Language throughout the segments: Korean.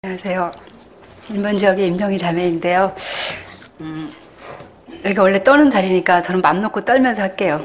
안녕하세요. 인문 지역의 임정희 자매인데요. 여기가 원래 떠는 자리니까 저는 맘 놓고 떨면서 할게요.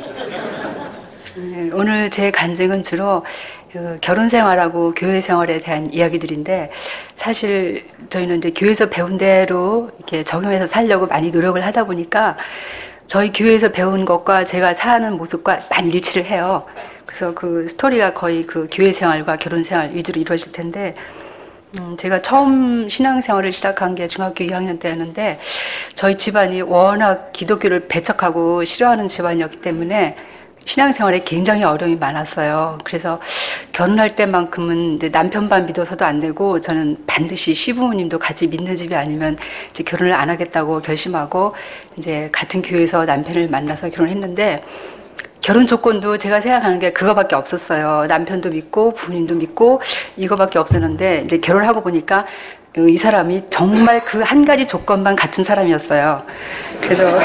오늘 제 간증은 주로 결혼 생활하고 교회 생활에 대한 이야기들인데, 사실 저희는 이제 교회에서 배운 대로 이렇게 적용해서 살려고 많이 노력을 하다 보니까 저희 교회에서 배운 것과 제가 사는 모습과 많이 일치를 해요. 그래서 그 스토리가 거의 그 교회 생활과 결혼 생활 위주로 이루어질 텐데, 제가 처음 신앙생활을 시작한 게 중학교 2학년 때였는데, 저희 집안이 워낙 기독교를 배척하고 싫어하는 집안이었기 때문에 신앙생활에 굉장히 어려움이 많았어요. 그래서 결혼할 때만큼은 이제 남편만 믿어서도 안 되고, 저는 반드시 시부모님도 같이 믿는 집이 아니면 이제 결혼을 안 하겠다고 결심하고 이제 같은 교회에서 남편을 만나서 결혼했는데, 결혼 조건도 제가 생각하는 게 그거밖에 없었어요. 남편도 믿고 부모님도 믿고 이거밖에 없었는데, 이제 결혼하고 보니까 이 사람이 정말 그 한 가지 조건만 갖춘 사람이었어요. 그래서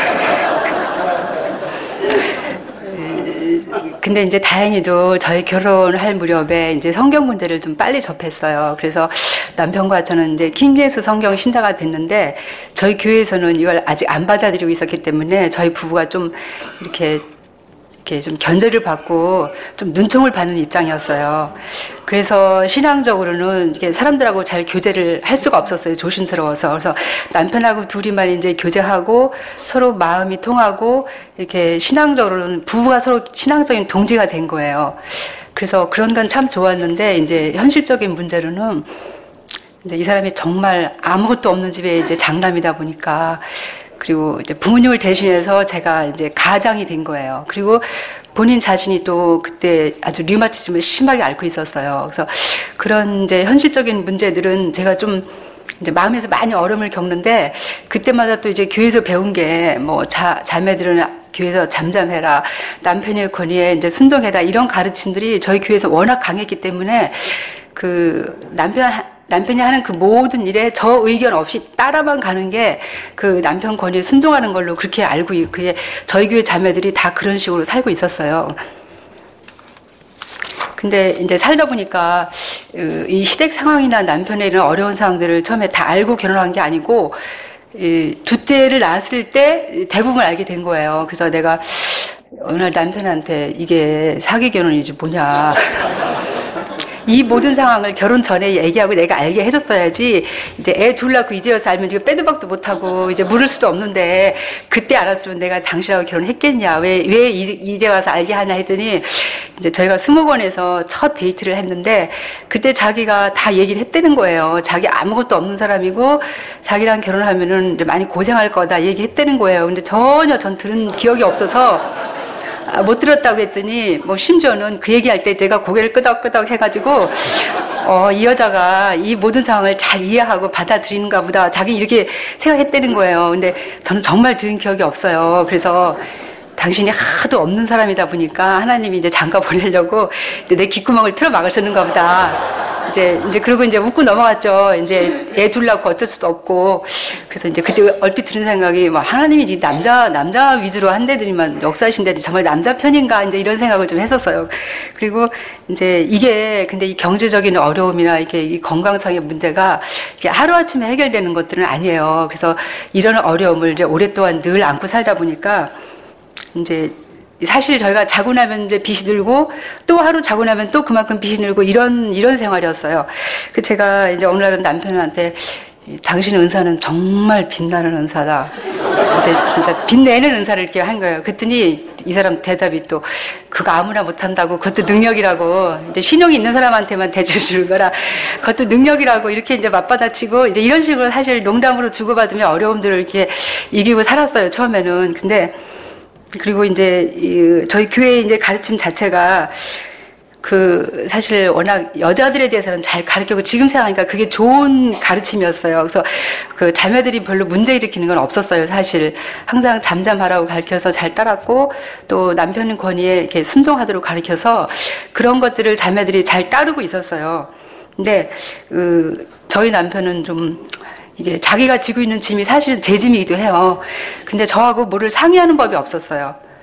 근데 이제 다행히도 저희 결혼할 무렵에 이제 성경 문제를 좀 빨리 접했어요. 그래서 남편과 저는 이제 킹제임스 성경 신자가 됐는데, 저희 교회에서는 이걸 아직 안 받아들이고 있었기 때문에 저희 부부가 좀 이렇게 좀 견제를 받고 좀 눈총을 받는 입장이었어요. 그래서 신앙적으로는 이게 사람들하고 잘 교제를 할 수가 없었어요. 조심스러워서. 그래서 남편하고 둘이만 이제 교제하고 서로 마음이 통하고, 이렇게 신앙적으로는 부부가 서로 신앙적인 동지가 된 거예요. 그래서 그런 건 참 좋았는데, 이제 현실적인 문제로는 이제 이 사람이 정말 아무것도 없는 집에 이제 장남이다 보니까, 그리고 이제 부모님을 대신해서 제가 이제 가장이 된 거예요. 그리고 본인 자신이 또 그때 아주 류마티즘을 심하게 앓고 있었어요. 그래서 그런 이제 현실적인 문제들은 제가 좀 이제 마음에서 많이 어려움을 겪는데, 그때마다 또 이제 교회에서 배운 게 뭐 자매들은 교회에서 잠잠해라, 남편의 권위에 이제 순종해라, 이런 가르침들이 저희 교회에서 워낙 강했기 때문에 그 남편이 하는 그 모든 일에 저 의견 없이 따라만 가는 게 그 남편 권위에 순종하는 걸로 그렇게 알고, 그게 저희 교회 자매들이 다 그런 식으로 살고 있었어요. 근데 이제 살다 보니까 이 시댁 상황이나 남편의 이런 어려운 상황들을 처음에 다 알고 결혼한 게 아니고, 둘째를 낳았을 때 대부분 알게 된 거예요. 그래서 내가 어느 날 남편한테 이게 사기 결혼이지 뭐냐, 이 모든 상황을 결혼 전에 얘기하고 내가 알게 해줬어야지, 이제 애 둘 낳고 이제 와서 알면 이거 빼도 박도 못하고 이제 물을 수도 없는데, 그때 알았으면 내가 당신하고 결혼했겠냐, 왜 이제 와서 알게 하냐 했더니, 이제 저희가 수목원에서 첫 데이트를 했는데, 그때 자기가 다 얘기를 했다는 거예요. 자기 아무것도 없는 사람이고 자기랑 결혼하면은 많이 고생할 거다 얘기했다는 거예요. 근데 전혀 전 들은 기억이 없어서 못 들었다고 했더니, 뭐 심지어는 그 얘기할 때 제가 고개를 끄덕끄덕 해가지고 이 여자가 이 모든 상황을 잘 이해하고 받아들이는가 보다, 자기 이렇게 생각했다는 거예요. 근데 저는 정말 들은 기억이 없어요. 그래서 당신이 하도 없는 사람이다 보니까 하나님이 이제 장가 보내려고 내 귓구멍을 틀어 막으셨는가 보다. 이제 그러고 이제 웃고 넘어갔죠. 이제 애 둘 낳고 어쩔 수도 없고. 그래서 이제 그때 얼핏 드는 생각이, 뭐 하나님이 남자 위주로 한대더니만 역사하신데 정말 남자 편인가, 이제 이런 생각을 좀 했었어요. 그리고 이제 이게 근데 이 경제적인 어려움이나 이게 이 건강상의 문제가 이게 하루아침에 해결되는 것들은 아니에요. 그래서 이런 어려움을 이제 오랫동안 늘 안고 살다 보니까, 이제 사실 저희가 자고 나면 이제 빚이 늘고, 또 하루 자고 나면 또 그만큼 빚이 늘고, 이런 생활이었어요. 그 제가 이제 어느 날은 남편한테, 당신의 은사는 정말 빛나는 은사다, 이제 진짜 빛내는 은사를 이렇게 한 거예요. 그랬더니 이 사람 대답이 또, 그거 아무나 못한다고, 그것도 능력이라고, 이제 신용이 있는 사람한테만 대줄 주는 거라 그것도 능력이라고, 이렇게 이제 맞받아치고, 이제 이런 식으로 사실 농담으로 주고받으며 어려움들을 이렇게 이기고 살았어요, 처음에는. 근데 그리고 이제 저희 교회의 이제 가르침 자체가 사실 워낙 여자들에 대해서는 잘 가르치고, 지금 생각하니까 그게 좋은 가르침이었어요. 그래서 그 자매들이 별로 문제 일으키는 건 없었어요, 사실. 항상 잠잠하라고 가르쳐서 잘 따랐고, 또 남편 권위에 이렇게 순종하도록 가르쳐서 그런 것들을 자매들이 잘 따르고 있었어요. 근데 저희 남편은 좀 이게 자기가 지고 있는 짐이 사실은 제 짐이기도 해요. 근데 저하고 뭐를 상의하는 법이 없었어요.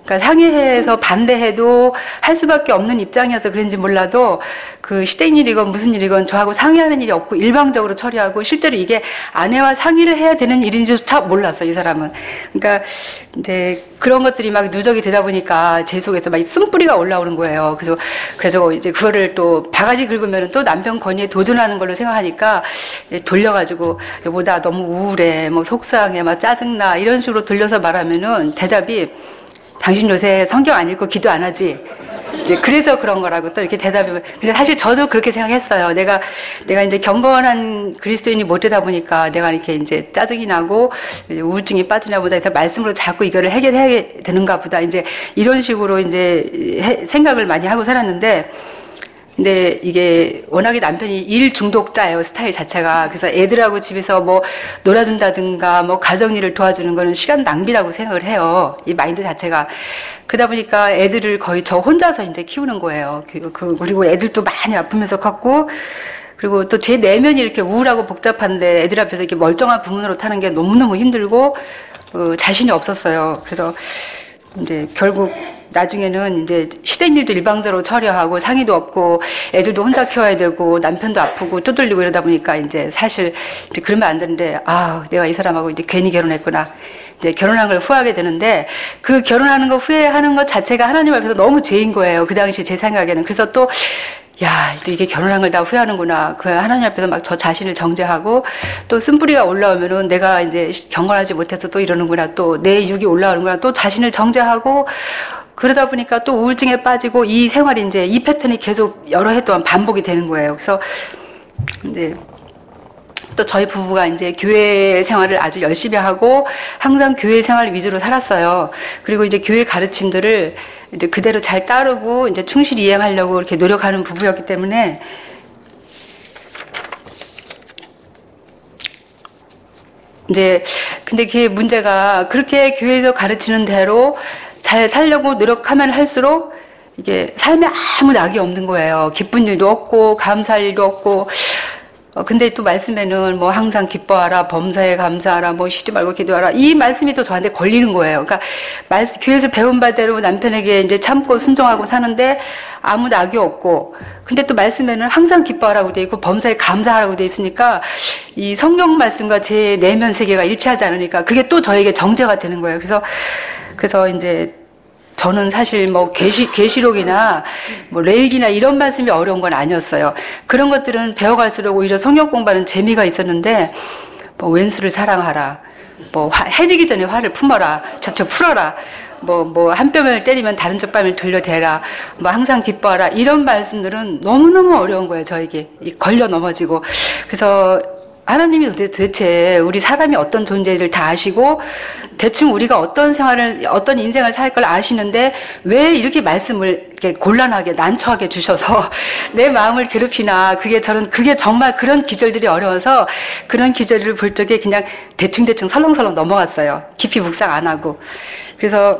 그러니까 상의해서 반대해도 할 수밖에 없는 입장이어서 그런지 몰라도 그 시댁 일이건 무슨 일이건 저하고 상의하는 일이 없고 일방적으로 처리하고 실제로 이게 아내와 상의를 해야 되는 일인지조차 몰랐어, 이 사람은. 그러니까 이제 그런 것들이 막 누적이 되다 보니까 제 속에서 막 쓴뿌리가 올라오는 거예요. 그래서 이제 그거를 또 바가지 긁으면 또 남편 권위에 도전하는 걸로 생각하니까 돌려가지고 여보 나 너무 우울해, 뭐 속상해, 막 짜증나 이런 식으로 돌려서 말하면은 대답이 당신 요새 성경 안 읽고 기도 안 하지? 이제 그래서 그런 거라고 또 이렇게 대답을. 근데 사실 저도 그렇게 생각했어요. 내가 이제 경건한 그리스도인이 못 되다 보니까 내가 이렇게 이제 짜증이 나고 우울증이 빠지나 보다 해서 말씀으로 자꾸 이거를 해결해야 되는가 보다. 이제 이런 식으로 이제 생각을 많이 하고 살았는데, 근데 이게 워낙에 남편이 일 중독자예요, 스타일 자체가. 그래서 애들하고 집에서 뭐 놀아준다든가 뭐 가정일을 도와주는 거는 시간 낭비라고 생각을 해요, 이 마인드 자체가. 그러다 보니까 애들을 거의 저 혼자서 이제 키우는 거예요. 그리고 애들도 많이 아프면서 컸고, 그리고 또 제 내면이 이렇게 우울하고 복잡한데 애들 앞에서 이렇게 멀쩡한 부모로 타는 게 너무너무 힘들고 자신이 없었어요. 그래서 이제 결국 나중에는 이제 시댁 일도 일방적으로 처리하고 상의도 없고 애들도 혼자 키워야 되고 남편도 아프고 쪼들리고 이러다 보니까 이제 사실 이제 그러면 안 되는데, 아, 내가 이 사람하고 이제 괜히 결혼했구나. 이제 결혼한 걸 후회하게 되는데, 그 결혼하는 거 후회하는 것 자체가 하나님 앞에서 너무 죄인 거예요, 그 당시 제 생각에는. 그래서 또 또 이게 결혼한 걸 다 후회하는구나. 그 하나님 앞에서 막 저 자신을 정죄하고, 또 쓴뿌리가 올라오면은 내가 이제 경건하지 못해서 또 이러는구나. 또 내 육이 올라오는구나. 또 자신을 정죄하고, 그러다 보니까 또 우울증에 빠지고 이 생활이 이제 이 패턴이 계속 여러 해 동안 반복이 되는 거예요. 그래서 이제 또 저희 부부가 이제 교회 생활을 아주 열심히 하고 항상 교회 생활 위주로 살았어요. 그리고 이제 교회 가르침들을 이제 그대로 잘 따르고 이제 충실히 이행하려고 이렇게 노력하는 부부였기 때문에, 이제 근데 그게 문제가, 그렇게 교회에서 가르치는 대로 잘 살려고 노력하면 할수록 이게 삶에 아무 낙이 없는 거예요. 기쁜 일도 없고 감사할 일도 없고. 근데 또 말씀에는 뭐 항상 기뻐하라, 범사에 감사하라, 뭐 쉬지 말고 기도하라, 이 말씀이 또 저한테 걸리는 거예요. 그러니까 교회에서 배운 바대로 남편에게 이제 참고 순종하고 사는데 아무 낙이 없고, 근데 또 말씀에는 항상 기뻐하라고 돼 있고 범사에 감사하라고 돼 있으니까 이 성경 말씀과 제 내면 세계가 일치하지 않으니까 그게 또 저에게 정죄가 되는 거예요. 그래서 이제 저는 사실 뭐 계시록이나 뭐 레위기나 이런 말씀이 어려운 건 아니었어요. 그런 것들은 배워갈수록 오히려 성경 공부하는 재미가 있었는데, 뭐 왼수를 사랑하라, 뭐 해지기 전에 화를 품어라, 잡쳐 풀어라, 뭐 한 뼘을 때리면 다른 쪽 뺨을 돌려대라, 뭐 항상 기뻐하라, 이런 말씀들은 너무너무 어려운 거예요, 저에게. 걸려 넘어지고. 그래서 하나님이 도대체 우리 사람이 어떤 존재를 다 아시고 대충 우리가 어떤 인생을 살 걸 아시는데 왜 이렇게 말씀을 이렇게 곤란하게 난처하게 주셔서 내 마음을 괴롭히나. 그게 정말 그런 기절들이 어려워서 그런 기절을 볼 적에 그냥 대충 설렁설렁 넘어갔어요. 깊이 묵상 안 하고. 그래서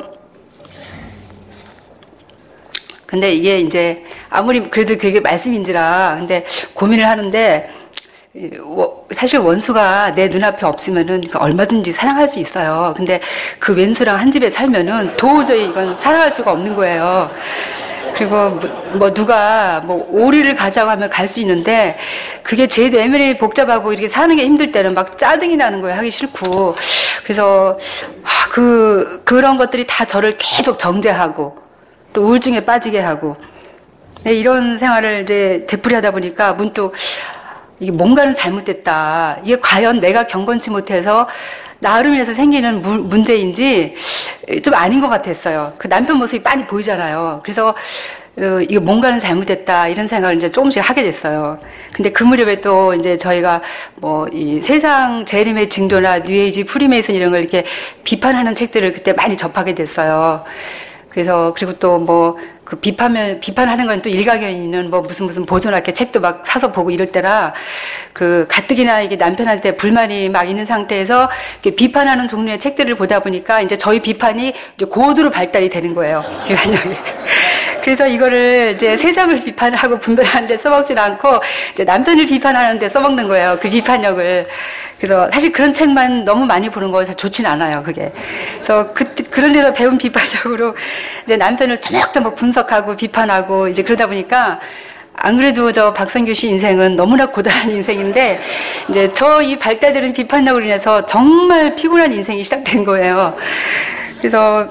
근데 이게 이제 아무리 그래도 그게 말씀인지라 근데 고민을 하는데, 사실 원수가 내 눈앞에 없으면은 얼마든지 사랑할 수 있어요. 근데 그 왼수랑 한 집에 살면은 도저히 이건 사랑할 수가 없는 거예요. 그리고 뭐 누가 뭐 오리를 가자고 하면 갈 수 있는데 그게 제 내면이 복잡하고 이렇게 사는 게 힘들 때는 막 짜증이 나는 거예요. 하기 싫고. 그래서 그런 것들이 다 저를 계속 정죄하고 또 우울증에 빠지게 하고, 이런 생활을 이제 되풀이하다 보니까 문득 이게 뭔가는 잘못됐다. 이게 과연 내가 경건치 못해서 나를 인해서 생기는 문제인지 좀 아닌 것 같았어요. 그 남편 모습이 빤히 보이잖아요. 그래서 이게 뭔가는 잘못됐다 이런 생각을 이제 조금씩 하게 됐어요. 근데 그 무렵에 또 이제 저희가 뭐 이 세상 재림의 징조나 뉴에이지, 프리메이슨 이런 걸 이렇게 비판하는 책들을 그때 많이 접하게 됐어요. 그리고 또 뭐 그 비판하는 건 또 일가견이는 뭐 무슨 보존학회 책도 막 사서 보고 이럴 때라 그 가뜩이나 이게 남편한테 불만이 막 있는 상태에서 이렇게 비판하는 종류의 책들을 보다 보니까 이제 저희 비판이 이제 고도로 발달이 되는 거예요. 비판력이. 그래서 이거를 이제 세상을 비판하고 분별하는 데 써먹지는 않고 이제 남편을 비판하는 데 써먹는 거예요. 그 비판력을. 그래서 사실 그런 책만 너무 많이 보는 거 좋진 않아요, 그게. 그래서 그때 그런 데서 배운 비판력으로 이제 남편을 조목조목 분석하고 비판하고 이제 그러다 보니까 안 그래도 저 박성규 씨 인생은 너무나 고단한 인생인데 이제 저 이 발달되는 비판력으로 인해서 정말 피곤한 인생이 시작된 거예요. 그래서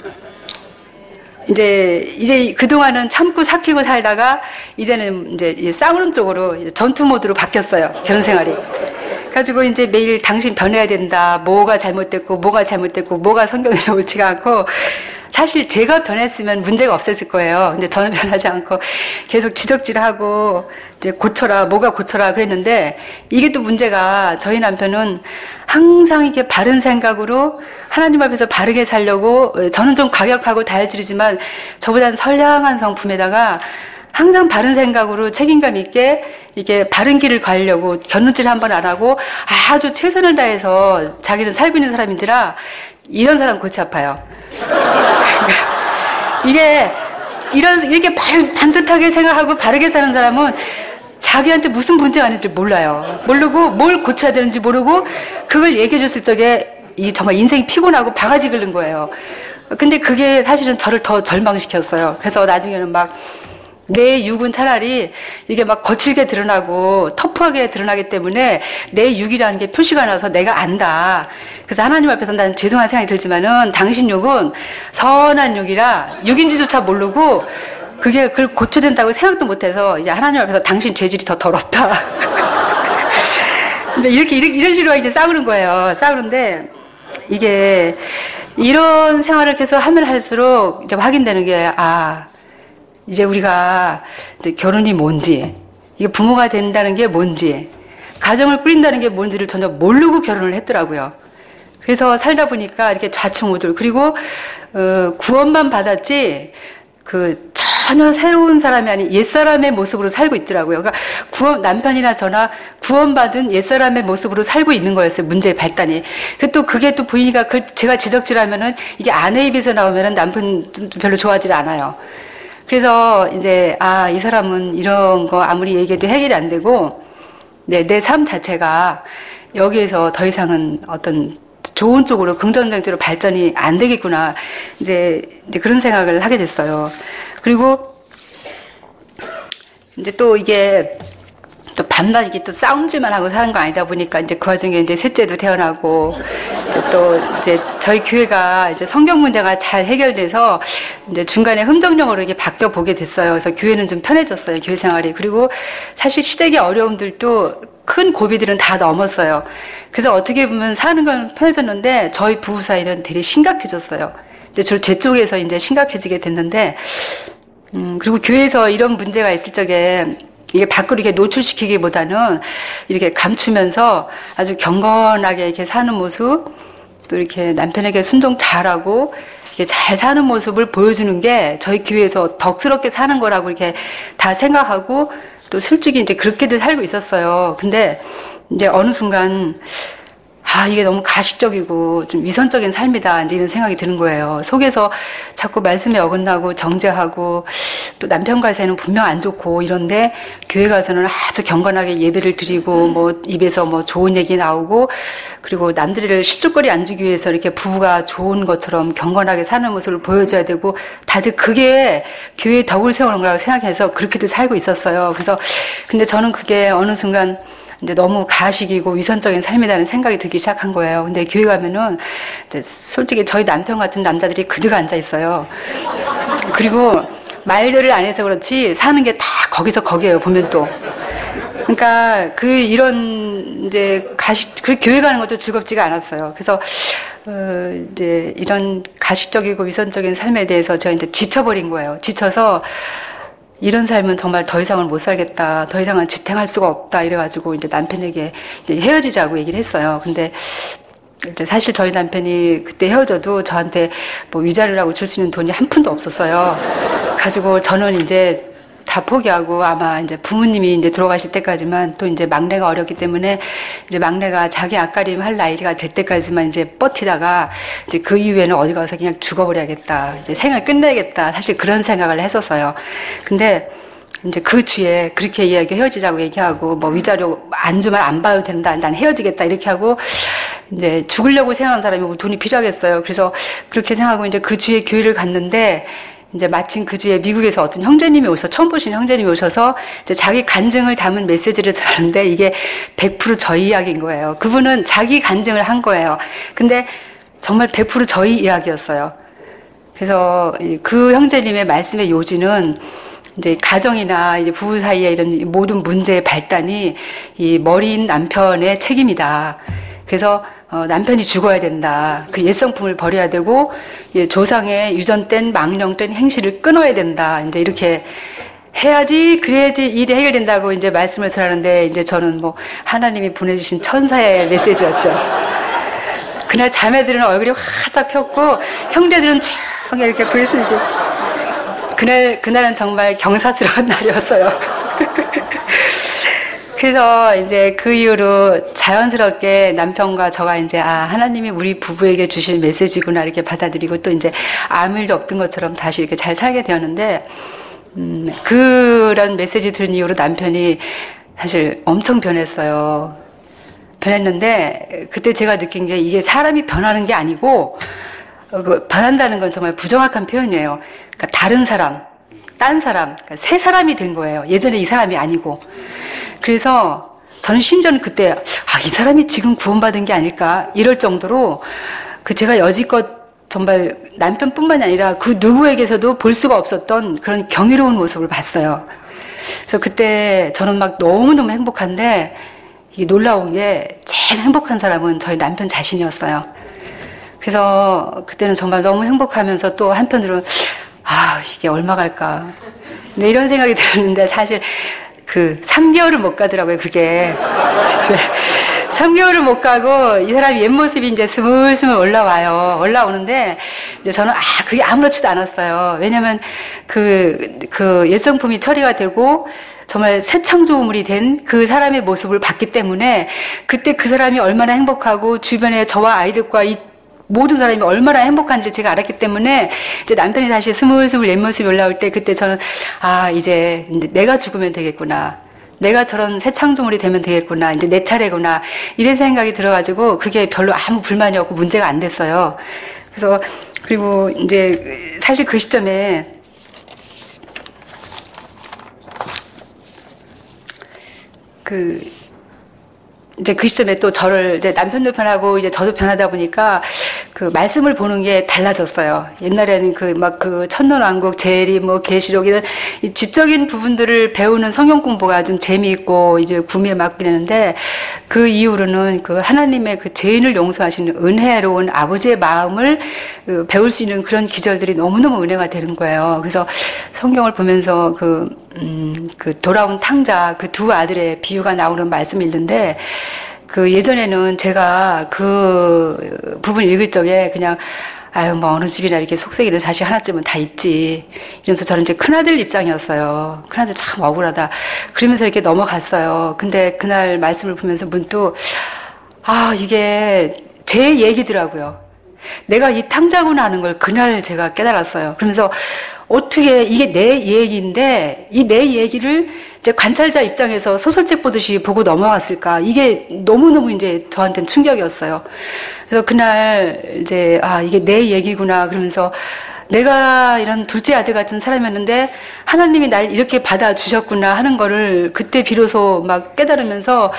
이제 그동안은 참고 삭히고 살다가 이제는 이제 싸우는 쪽으로 전투 모드로 바뀌었어요. 결혼 생활이. 가지고 이제 매일 당신 변해야 된다. 뭐가 잘못됐고 뭐가 성경에 옳지가 않고 사실 제가 변했으면 문제가 없었을 거예요. 근데 저는 변하지 않고 계속 지적질하고 이제 뭐가 고쳐라 그랬는데 이게 또 문제가 저희 남편은 항상 이렇게 바른 생각으로 하나님 앞에서 바르게 살려고 저는 좀 과격하고 다혈질이지만 저보다는 선량한 성품에다가 항상 바른 생각으로 책임감 있게 이게 바른 길을 가려고 견눈질 한번 안 하고 아주 최선을 다해서 자기는 살고 있는 사람인지라 이런 사람 골치 아파요. 이게 이렇게 반듯하게 생각하고 바르게 사는 사람은 자기한테 무슨 문제가 있는지 몰라요. 모르고 뭘 고쳐야 되는지 모르고 그걸 얘기해 줬을 적에 정말 인생이 피곤하고 바가지 긁는 거예요. 근데 그게 사실은 저를 더 절망시켰어요. 그래서 나중에는 막 내 육은 차라리 이게 막 거칠게 드러나고 터프하게 드러나기 때문에 내 육이라는 게 표시가 나서 내가 안다. 그래서 하나님 앞에서 난 죄송한 생각이 들지만은 당신 육은 선한 육이라 육인지조차 모르고 그걸 고쳐야 된다고 생각도 못해서 이제 하나님 앞에서 당신 죄질이 더 더럽다. 이런 식으로 이제 싸우는 거예요. 싸우는데 이게 이런 생활을 계속 하면 할수록 이제 확인되는 게 이제 우리가 이제 결혼이 뭔지, 이게 부모가 된다는 게 뭔지, 가정을 꾸린다는 게 뭔지를 전혀 모르고 결혼을 했더라고요. 그래서 살다 보니까 이렇게 좌충우돌, 그리고 구원만 받았지 전혀 새로운 사람이 아닌 옛사람의 모습으로 살고 있더라고요. 그러니까 남편이나 저나 구원받은 옛사람의 모습으로 살고 있는 거였어요. 문제의 발단이. 그게 또 보이니까 제가 지적질하면은 이게 아내 입에서 나오면은 남편 별로 좋아하지 않아요. 그래서 이제 이 사람은 이런 거 아무리 얘기해도 해결이 안 되고 내 삶 자체가 여기에서 더 이상은 어떤 좋은 쪽으로 긍정적으로 발전이 안 되겠구나. 이제 그런 생각을 하게 됐어요. 그리고 이제 또 이게 또 밤낮 이게 또 싸움질만 하고 사는 거 아니다 보니까 이제 그 와중에 이제 셋째도 태어나고 이제 저희 교회가 이제 성경 문제가 잘 해결돼서 이제 중간에 흠정령으로 이게 바뀌어 보게 됐어요. 그래서 교회는 좀 편해졌어요. 교회 생활이. 그리고 사실 시댁의 어려움들도 큰 고비들은 다 넘었어요. 그래서 어떻게 보면 사는 건 편해졌는데 저희 부부 사이는 되게 심각해졌어요. 이제 주로 제 쪽에서 이제 심각해지게 됐는데, 그리고 교회에서 이런 문제가 있을 적에 이게 밖으로 이렇게 노출시키기보다는 이렇게 감추면서 아주 경건하게 이렇게 사는 모습, 또 이렇게 남편에게 순종 잘하고 이렇게 잘 사는 모습을 보여주는 게 저희 교회에서 덕스럽게 사는 거라고 이렇게 다 생각하고 또 솔직히 이제 그렇게도 살고 있었어요. 근데 이제 어느 순간 이게 너무 가식적이고 좀 위선적인 삶이다. 이제 이런 생각이 드는 거예요. 속에서 자꾸 말씀에 어긋나고 정죄하고 또 남편과의 사이는 분명 안 좋고 이런데 교회 가서는 아주 경건하게 예배를 드리고 뭐 입에서 뭐 좋은 얘기 나오고 그리고 남들을 실족거리 앉기 위해서 이렇게 부부가 좋은 것처럼 경건하게 사는 모습을 보여줘야 되고 다들 그게 교회에 덕을 세우는 거라고 생각해서 그렇게도 살고 있었어요. 그래서 근데 저는 그게 어느 순간 이제 너무 가식이고 위선적인 삶이라는 생각이 들기 시작한 거예요. 근데 교회 가면은 이제 솔직히 저희 남편 같은 남자들이 그득 앉아 있어요. 그리고 말들을 안 해서 그렇지 사는 게 다 거기서 거기에요. 보면 또. 그러니까 이런 이제 교회 가는 것도 즐겁지가 않았어요. 그래서 이제 이런 가식적이고 위선적인 삶에 대해서 제가 이제 지쳐버린 거예요. 지쳐서 이런 삶은 정말 더 이상은 못 살겠다. 더 이상은 지탱할 수가 없다. 이래가지고 이제 남편에게 이제 헤어지자고 얘기를 했어요. 근데 이제 사실 저희 남편이 그때 헤어져도 저한테 뭐 위자료라고 줄 수 있는 돈이 한 푼도 없었어요. 가지고 저는 이제 다 포기하고 아마 이제 부모님이 이제 들어가실 때까지만 또 이제 막내가 어렸기 때문에 이제 막내가 자기 앞가림 할 나이가 될 때까지만 이제 버티다가 이제 그 이후에는 어디 가서 그냥 죽어버려야겠다. 이제 생을 끝내야겠다. 사실 그런 생각을 했었어요. 근데 이제 그 주에 그렇게 헤어지자고 얘기하고 뭐 위자료 안 주면 안 봐도 된다. 난 헤어지겠다. 이렇게 하고 이제 죽으려고 생각하는 사람이 뭐 돈이 필요하겠어요. 그래서 그렇게 생각하고 이제 그 주에 교회를 갔는데 이제 마침 그 주에 미국에서 어떤 형제님이 오셔서 처음 보신 형제님이 오셔서 이제 자기 간증을 담은 메시지를 들었는데 이게 100% 저희 이야기인 거예요. 그분은 자기 간증을 한 거예요. 근데 정말 100% 저희 이야기였어요. 그래서 그 형제님의 말씀의 요지는 이제 가정이나 이제 부부 사이에 이런 모든 문제의 발단이 이 머리인 남편의 책임이다. 그래서 남편이 죽어야 된다. 그 옛성품을 버려야 되고 조상의 유전된 망령된 행실을 끊어야 된다. 이제 이렇게 해야지 그래야지 일이 해결된다고 이제 말씀을 드렸는데 이제 저는 뭐 하나님이 보내주신 천사의 메시지였죠. 그날 자매들은 얼굴이 활짝 폈고 형제들은 쫙 이렇게 불쓰고 그날은 정말 경사스러운 날이었어요. 그래서 이제 그 이후로 자연스럽게 남편과 저가 이제 하나님이 우리 부부에게 주실 메시지구나 이렇게 받아들이고 또 이제 아무 일도 없던 것처럼 다시 이렇게 잘 살게 되었는데 그런 메시지 들은 이후로 남편이 사실 엄청 변했어요. 변했는데 그때 제가 느낀 게 이게 사람이 변하는 게 아니고 변한다는 건 정말 부정확한 표현이에요. 그러니까 다른 사람, 딴 사람, 그러니까 새 사람이 된 거예요. 예전에 이 사람이 아니고. 그래서 저는 심지어는 그때 이 사람이 지금 구원받은 게 아닐까 이럴 정도로 제가 여지껏 정말 남편뿐만이 아니라 그 누구에게서도 볼 수가 없었던 그런 경이로운 모습을 봤어요. 그래서 그때 저는 막 너무너무 행복한데 이 놀라운 게 제일 행복한 사람은 저희 남편 자신이었어요. 그래서 그때는 정말 너무 행복하면서 또 한편으로는 이게 얼마 갈까. 근데 이런 생각이 들었는데 사실 3개월을 못 가더라고요, 그게. 3개월을 못 가고 이 사람이 옛모습이 이제 스물스물 올라오는데 이제 저는 그게 아무렇지도 않았어요. 왜냐면 옛성품이 처리가 되고 정말 새 창조물이 된 그 사람의 모습을 봤기 때문에 그때 그 사람이 얼마나 행복하고 주변에 저와 아이들과 이 모든 사람이 얼마나 행복한지를 제가 알았기 때문에 이제 남편이 다시 스물스물 옛모습이 올라올 때 그때 저는 이제 내가 죽으면 되겠구나. 내가 저런 새 창조물이 되면 되겠구나. 이제 내 차례구나. 이런 생각이 들어가지고 그게 별로 아무 불만이 없고 문제가 안 됐어요. 그래서 그리고 이제 사실 그 시점에 이제 그 시점에 또 저를 이제 남편도 변하고 이제 저도 변하다 보니까 말씀을 보는 게 달라졌어요. 옛날에는 천년왕국, 재리, 계시록 이런 이 지적인 부분들을 배우는 성경 공부가 좀 재미있고 이제 구미에 막히는데 그 이후로는 하나님의 죄인을 용서하시는 은혜로운 아버지의 마음을 배울 수 있는 그런 기절들이 너무너무 은혜가 되는 거예요. 그래서 성경을 보면서 돌아온 탕자 두 아들의 비유가 나오는 말씀이 있는데 예전에는 제가 그 부분 읽을 적에 그냥 어느 집이나 이렇게 속썩이는 자식 하나쯤은 다 있지 이러면서 저는 이제 큰아들 입장이었어요. 큰아들 참 억울하다 그러면서 이렇게 넘어갔어요. 근데 그날 말씀을 보면서 문득 이게 제 얘기더라고요. 내가 이 탕자구나 하는 걸 그날 제가 깨달았어요. 그러면서 어떻게 이게 내 얘기인데 이 내 얘기를 이제 관찰자 입장에서 소설책 보듯이 보고 넘어갔을까? 이게 너무너무 이제 저한테는 충격이었어요. 그래서 그날 이제 이게 내 얘기구나 그러면서 내가 이런 둘째 아들 같은 사람이었는데 하나님이 날 이렇게 받아주셨구나 하는 거를 그때 비로소 막 깨달으면서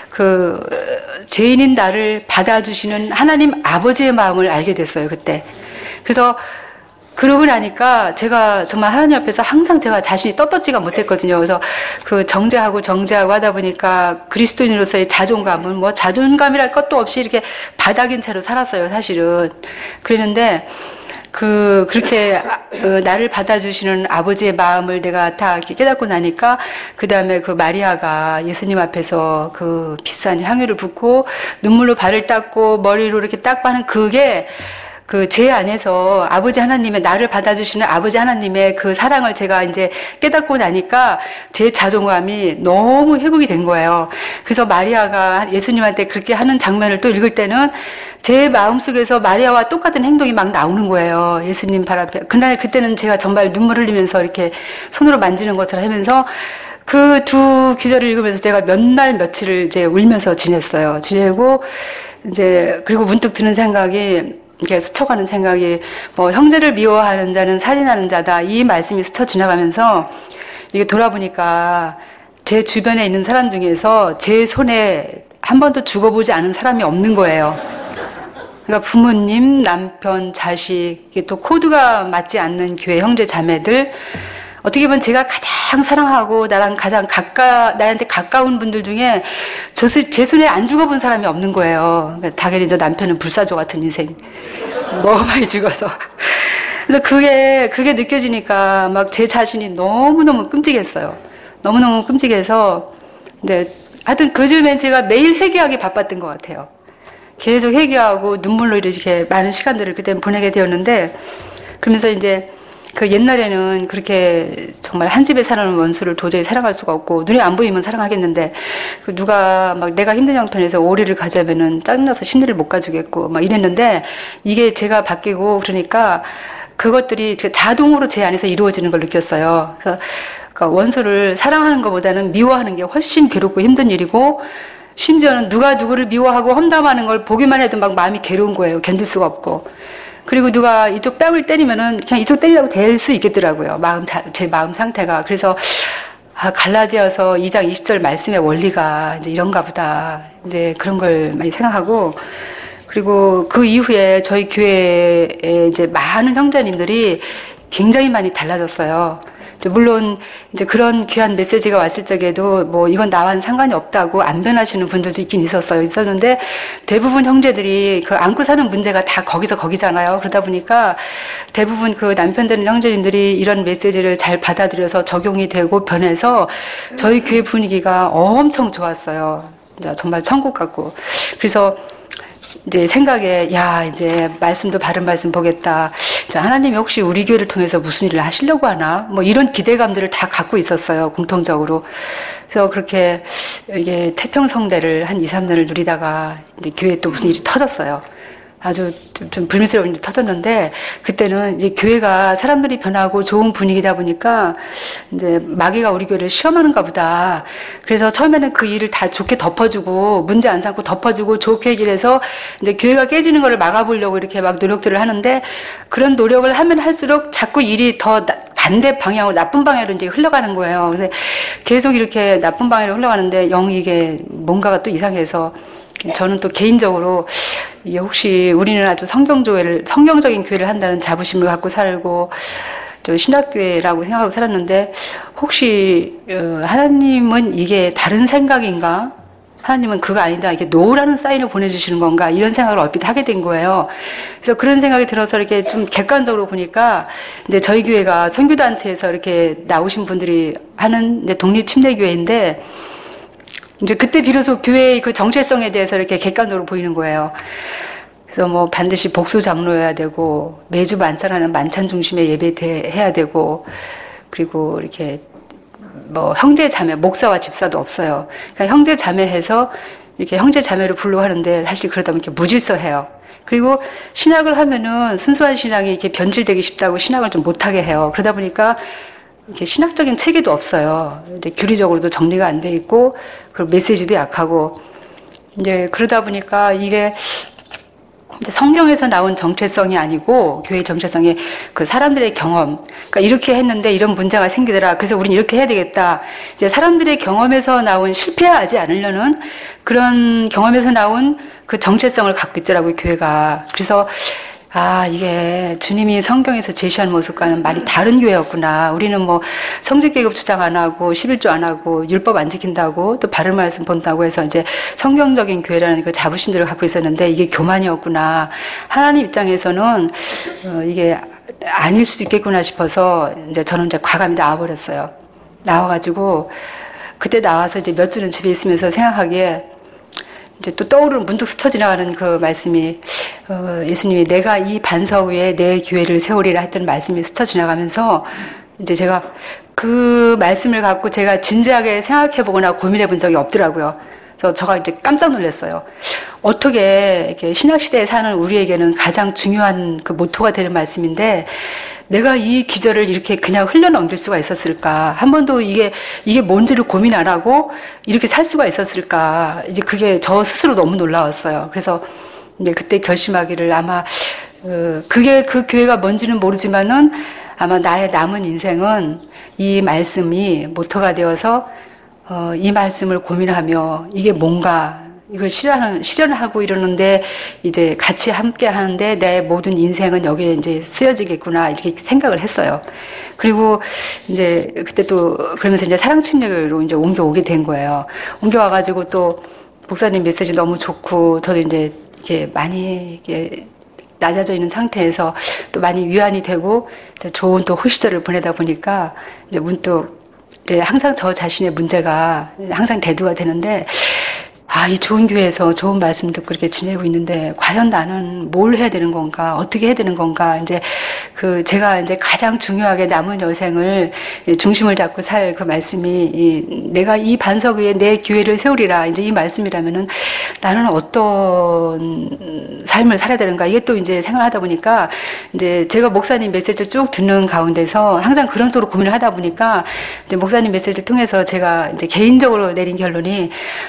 죄인인 나를 받아주시는 하나님 아버지의 마음을 알게 됐어요, 그때. 그래서 그러고 나니까 제가 정말 하나님 앞에서 항상 제가 자신이 떳떳지가 못했거든요. 그래서 정죄하고 하다 보니까 그리스도인으로서의 자존감은 자존감이랄 것도 없이 이렇게 바닥인 채로 살았어요, 사실은. 그랬는데 그렇게 나를 받아주시는 아버지의 마음을 내가 다 이렇게 깨닫고 나니까 그 다음에 마리아가 예수님 앞에서 비싼 향유를 붓고 눈물로 발을 닦고 머리로 이렇게 닦고 하는 그게 제 안에서 아버지 하나님의 나를 받아주시는 아버지 하나님의 사랑을 제가 이제 깨닫고 나니까 제 자존감이 너무 회복이 된 거예요. 그래서 마리아가 예수님한테 그렇게 하는 장면을 또 읽을 때는 제 마음속에서 마리아와 똑같은 행동이 막 나오는 거예요. 예수님 발 앞에. 그때는 제가 정말 눈물 흘리면서 이렇게 손으로 만지는 것처럼 하면서 두 기절을 읽으면서 제가 몇 날 며칠을 이제 울면서 지냈어요. 지내고 이제 그리고 문득 드는 생각이 이렇게 스쳐가는 생각이 뭐 형제를 미워하는 자는 살인하는 자다 이 말씀이 스쳐 지나가면서 이게 돌아보니까 제 주변에 있는 사람 중에서 제 손에 한 번도 죽어보지 않은 사람이 없는 거예요. 그러니까 부모님, 남편, 자식, 이게 또 코드가 맞지 않는 교회 형제 자매들 어떻게 보면 제가 가장 사랑하고 나한테 가까운 분들 중에 제 손에 안 죽어본 사람이 없는 거예요. 그러니까 당연히 저 남편은 불사조 같은 인생. 너무 많이 죽어서. 그래서 그게 느껴지니까 막 제 자신이 너무너무 끔찍했어요. 너무너무 끔찍해서, 근데 하여튼 그 즈음엔 제가 매일 회개하기 바빴던 것 같아요. 계속 회개하고 눈물로 이렇게 많은 시간들을 그때 보내게 되었는데, 그러면서 이제 그 옛날에는 그렇게 정말 한 집에 사는 원수를 도저히 사랑할 수가 없고 눈에 안 보이면 사랑하겠는데 그 누가 막 내가 힘든 형편에서 오리를 가자면은 짜증나서 심리를 못 가주겠고 막 이랬는데 이게 제가 바뀌고 그러니까 그것들이 자동으로 제 안에서 이루어지는 걸 느꼈어요. 그래서 그러니까 원수를 사랑하는 것보다는 미워하는 게 훨씬 괴롭고 힘든 일이고 심지어는 누가 누구를 미워하고 험담하는 걸 보기만 해도 막 마음이 괴로운 거예요. 견딜 수가 없고. 그리고 누가 이쪽 뺨을 때리면은 그냥 이쪽 때리려고 될 수 있겠더라고요. 제 마음 상태가. 그래서, 갈라디아서 2장 20절 말씀의 원리가 이제 이런가 보다. 이제 그런 걸 많이 생각하고, 그리고 그 이후에 저희 교회에 이제 많은 형제님들이 굉장히 많이 달라졌어요. 물론 이제 그런 귀한 메시지가 왔을 적에도 뭐 이건 나와는 상관이 없다고 안 변하시는 분들도 있었는데 대부분 형제들이 그 안고 사는 문제가 다 거기잖아요. 그러다 보니까 대부분 그 남편 되는 형제님들이 이런 메시지를 잘 받아들여서 적용이 되고 변해서 저희 교회 분위기가 엄청 좋았어요. 정말 천국 같고. 그래서 이제 생각에 이제 말씀도 바른 말씀 보겠다. 자, 하나님이 혹시 우리 교회를 통해서 무슨 일을 하시려고 하나? 뭐 이런 기대감들을 다 갖고 있었어요. 공통적으로. 그래서 그렇게 이게 태평성례를 한 2, 3년을 누리다가 이제 교회에 또 무슨 일이 터졌어요. 아주 좀 불미스러운 일이 터졌는데 그때는 이제 교회가 사람들이 변하고 좋은 분위기다 보니까 이제 마귀가 우리 교회를 시험하는가 보다. 그래서 처음에는 그 일을 다 좋게 덮어주고 문제 안 삼고 덮어주고 좋게 얘기를 해서 이제 교회가 깨지는 거를 막아보려고 이렇게 막 노력들을 하는데 그런 노력을 하면 할수록 자꾸 일이 더 반대 방향으로 나쁜 방향으로 이제 흘러가는 거예요. 그래서 계속 이렇게 나쁜 방향으로 흘러가는데 이게 뭔가가 또 이상해서 저는 또 개인적으로 이게 혹시 우리는 아주 성경적인 교회를 한다는 자부심을 갖고 살고 저 신학교회라고 생각하고 살았는데 혹시 하나님은 이게 다른 생각인가? 하나님은 그거 아니다. 이게 노라는 사인을 보내주시는 건가? 이런 생각을 얼핏 하게 된 거예요. 그래서 그런 생각이 들어서 이렇게 좀 객관적으로 보니까 이제 저희 교회가 선교단체에서 이렇게 나오신 분들이 하는 이제 독립침례교회인데 이제 그때 비로소 교회의 그 정체성에 대해서 이렇게 객관적으로 보이는 거예요. 그래서 뭐 반드시 복수 장로여야 되고 매주 만찬하는 만찬 중심의 예배 해야 되고 그리고 이렇게 뭐 형제 자매 목사와 집사도 없어요. 그러니까 형제 자매해서 이렇게 형제 자매를 부르고 하는데 사실 그러다 보면 이렇게 무질서해요. 그리고 신학을 하면은 순수한 신앙이 이렇게 변질되기 쉽다고 신학을 좀 못하게 해요. 그러다 보니까 이렇게 신학적인 체계도 없어요. 이제 교리적으로도 정리가 안 돼 있고, 그리고 메시지도 약하고, 이제 그러다 보니까 이게 성경에서 나온 정체성이 아니고, 교회의 정체성이 그 사람들의 경험. 그러니까 이렇게 했는데 이런 문제가 생기더라. 그래서 우린 이렇게 해야 되겠다. 이제 사람들의 경험에서 나온 실패하지 않으려는 그런 경험에서 나온 그 정체성을 갖고 있더라고요, 교회가. 그래서 이게 주님이 성경에서 제시한 모습과는 많이 다른 교회였구나. 우리는 뭐 성직계급 주장 안 하고 11조 안 하고 율법 안 지킨다고 또 바른 말씀 본다고 해서 이제 성경적인 교회라는 그 자부심들을 갖고 있었는데 이게 교만이었구나. 하나님 입장에서는 이게 아닐 수도 있겠구나 싶어서 이제 저는 이제 과감히 나와버렸어요. 나와가지고 그때 나와서 이제 몇 주는 집에 있으면서 생각하기에 이제 또 문득 스쳐 지나가는 그 말씀이 예수님이 내가 이 반석 위에 내 교회를 세우리라 했던 말씀이 스쳐 지나가면서 이제 제가 그 말씀을 갖고 제가 진지하게 생각해 보거나 고민해 본 적이 없더라고요. 그래서 제가 이제 깜짝 놀랐어요. 어떻게 이렇게 신학 시대에 사는 우리에게는 가장 중요한 그 모토가 되는 말씀인데 내가 이 기절을 이렇게 그냥 흘러넘길 수가 있었을까? 한 번도 이게 뭔지를 고민 안 하고 이렇게 살 수가 있었을까? 이제 그게 저 스스로 너무 놀라웠어요. 그래서 이제 그때 결심하기를 아마 그게 그 교회가 뭔지는 모르지만은 아마 나의 남은 인생은 이 말씀이 모토가 되어서 이 말씀을 고민하며 이게 뭔가 이걸 실현하고 이러는데 이제 같이 함께 하는데 내 모든 인생은 여기에 이제 쓰여지겠구나 이렇게 생각을 했어요. 그리고 이제 그때 또 그러면서 이제 사랑침례교회로 이제 옮겨오게 된 거예요. 옮겨와가지고 또 목사님 메시지 너무 좋고 저도 이제 이렇게 많이 이렇게 낮아져 있는 상태에서 또 많이 위안이 되고 좋은 또 호시절을 보내다 보니까 이제 문득 이제 항상 저 자신의 문제가 항상 대두가 되는데 이 좋은 교회에서 좋은 말씀 듣고 이렇게 지내고 있는데, 과연 나는 뭘 해야 되는 건가? 어떻게 해야 되는 건가? 이제 제가 이제 가장 중요하게 남은 여생을 중심을 잡고 살 그 말씀이, 내가 이 반석 위에 내 교회를 세우리라. 이제 이 말씀이라면은 나는 어떤 삶을 살아야 되는가? 이게 또 이제 생각을 하다 보니까, 이제 제가 목사님 메시지를 쭉 듣는 가운데서 항상 그런 쪽으로 고민을 하다 보니까, 이제 목사님 메시지를 통해서 제가 이제 개인적으로 내린 결론이,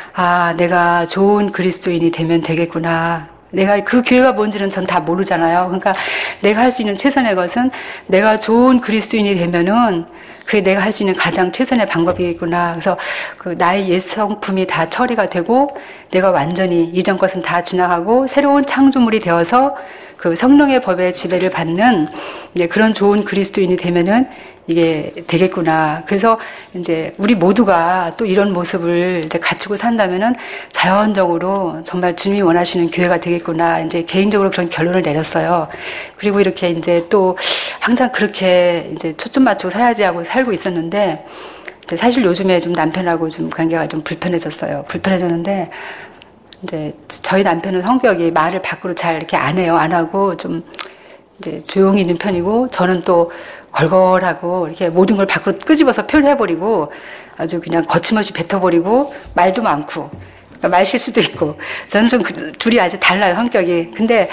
내가 좋은 그리스도인이 되면 되겠구나. 내가 그 교회가 뭔지는 전 다 모르잖아요. 그러니까 내가 할 수 있는 최선의 것은 내가 좋은 그리스도인이 되면은 그게 내가 할 수 있는 가장 최선의 방법이겠구나. 그래서 나의 옛 성품이 다 처리가 되고 내가 완전히 이전 것은 다 지나가고 새로운 창조물이 되어서 그 성령의 법의 지배를 받는 그런 좋은 그리스도인이 되면은 이게 되겠구나. 그래서 이제 우리 모두가 또 이런 모습을 이제 갖추고 산다면은 자연적으로 정말 주님이 원하시는 교회가 되겠구나. 이제 개인적으로 그런 결론을 내렸어요. 그리고 이렇게 이제 또 항상 그렇게 이제 초점 맞추고 살아야지 하고 살고 있었는데, 사실 요즘에 좀 남편하고 좀 관계가 좀 불편해졌는데, 이제 저희 남편은 성격이 말을 밖으로 잘 이렇게 안 해요. 안 하고 좀 이제 조용히 있는 편이고, 저는 또 걸걸하고 이렇게 모든 걸 밖으로 끄집어서 표현해버리고 아주 그냥 거침없이 뱉어버리고 말도 많고, 그러니까 말 실수도 있고, 저는 좀 둘이 아주 달라요, 성격이. 근데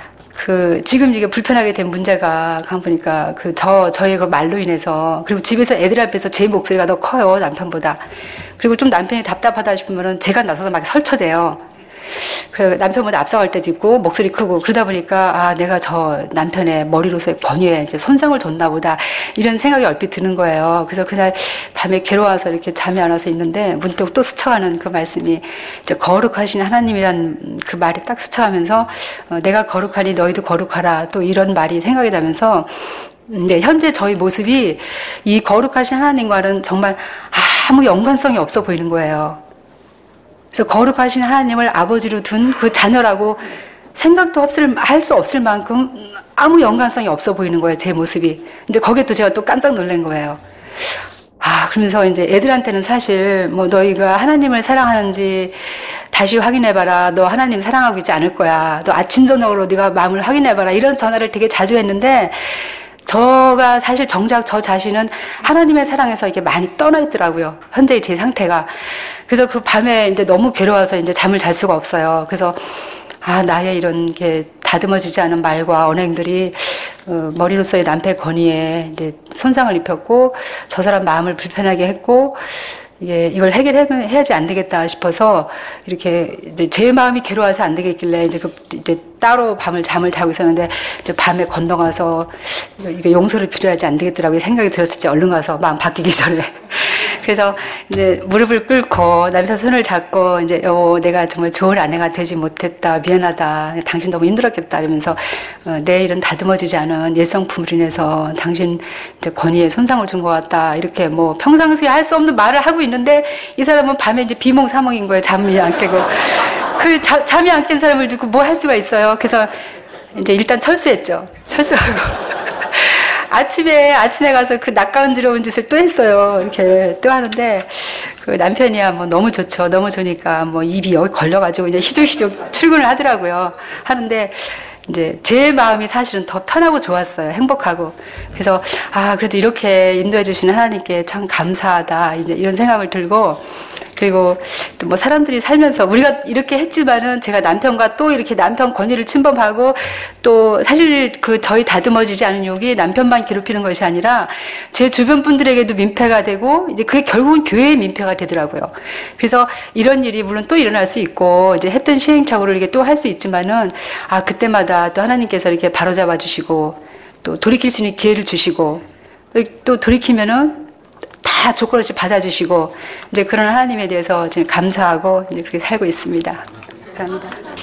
지금 이게 불편하게 된 문제가 가보니까 저의 그 말로 인해서, 그리고 집에서 애들 앞에서 제 목소리가 더 커요, 남편보다. 그리고 좀 남편이 답답하다 싶으면은 제가 나서서 막 설쳐대요. 그래, 남편보다 앞서갈 때도 있고, 목소리 크고, 그러다 보니까, 내가 저 남편의 머리로서의 권위에 이제 손상을 줬나 보다, 이런 생각이 얼핏 드는 거예요. 그래서 그날 밤에 괴로워서 이렇게 잠이 안 와서 있는데, 문득 또 스쳐가는 그 말씀이, 이제 거룩하신 하나님이란 그 말이 딱 스쳐가면서, 내가 거룩하니 너희도 거룩하라, 또 이런 말이 생각이 나면서, 현재 저희 모습이 이 거룩하신 하나님과는 정말 아무 연관성이 없어 보이는 거예요. 그래서 거룩하신 하나님을 아버지로 둔 그 자녀라고 생각도 할 수 없을 만큼 아무 연관성이 없어 보이는 거예요, 제 모습이. 이제 거기에 또 제가 또 깜짝 놀란 거예요. 그러면서 이제 애들한테는 사실 너희가 하나님을 사랑하는지 다시 확인해봐라. 너 하나님 사랑하고 있지 않을 거야. 너 아침 저녁으로 네가 마음을 확인해봐라. 이런 전화를 되게 자주 했는데, 저가 사실 정작 저 자신은 하나님의 사랑에서 이게 많이 떠나 있더라고요. 현재의 제 상태가. 그래서 그 밤에 이제 너무 괴로워서 이제 잠을 잘 수가 없어요. 그래서 나의 이런 게 다듬어지지 않은 말과 언행들이 머리로서의 남편의 권위에 이제 손상을 입혔고, 저 사람 마음을 불편하게 했고, 이걸 해결해야지 안 되겠다 싶어서, 이렇게, 이제 제 마음이 괴로워서 안 되겠길래, 이제 따로 잠을 자고 있었는데, 이제 밤에 건너가서, 이게 용서를 필요하지 안 되겠더라고요. 생각이 들었을 때 얼른 가서 마음 바뀌기 전에. 그래서 이제 무릎을 꿇고 남편 손을 잡고, 이제, 내가 정말 좋은 아내가 되지 못했다. 미안하다. 당신 너무 힘들었겠다. 이러면서, 내 이런 다듬어지지 않은 옛성품으로 인해서 당신 이제 권위에 손상을 준 것 같다. 이렇게 평상시에 할 수 없는 말을 하고 있는데, 이 사람은 밤에 이제 비몽사몽인 거예요. 잠이 안 깨고. 잠이 안 깬 사람을 두고 뭐 할 수가 있어요. 그래서 이제 일단 철수했죠. 철수하고. 아침에 가서 그 낯가운지러운 짓을 또 했어요. 이렇게 또 하는데, 남편이야 너무 좋죠. 너무 좋으니까 입이 여기 걸려가지고 이제 희죽희죽 출근을 하더라고요. 하는데, 이제 제 마음이 사실은 더 편하고 좋았어요. 행복하고. 그래서 그래도 이렇게 인도해 주시는 하나님께 참 감사하다. 이제 이런 생각을 들고, 그리고 또 뭐 사람들이 살면서 우리가 이렇게 했지만은 제가 남편과 또 이렇게 남편 권위를 침범하고 또 사실 그 저희 다듬어지지 않은 욕이 남편만 괴롭히는 것이 아니라 제 주변 분들에게도 민폐가 되고 이제 그게 결국은 교회의 민폐가 되더라고요. 그래서 이런 일이 물론 또 일어날 수 있고 이제 했던 시행착오를 이게 또 할 수 있지만은 그때마다 또 하나님께서 이렇게 바로잡아 주시고 또 돌이킬 수 있는 기회를 주시고 또 돌이키면은 다 조건 없이 받아주시고 이제 그런 하나님에 대해서 지금 감사하고 이제 그렇게 살고 있습니다. 감사합니다.